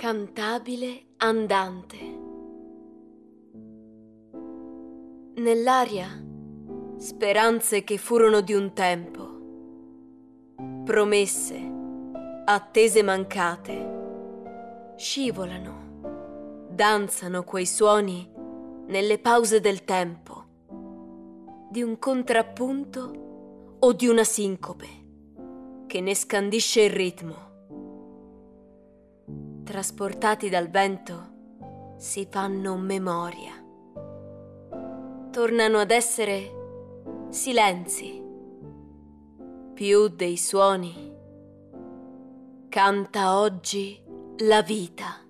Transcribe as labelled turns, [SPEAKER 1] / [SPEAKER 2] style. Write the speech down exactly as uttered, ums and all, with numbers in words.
[SPEAKER 1] Cantabile andante. Nell'aria speranze che furono di un tempo, promesse, attese mancate, scivolano, danzano quei suoni nelle pause del tempo, di un contrappunto o di una sincope che ne scandisce il ritmo. Trasportati dal vento, si fanno memoria. Tornano ad essere silenzi, più dei suoni. Canta oggi la vita.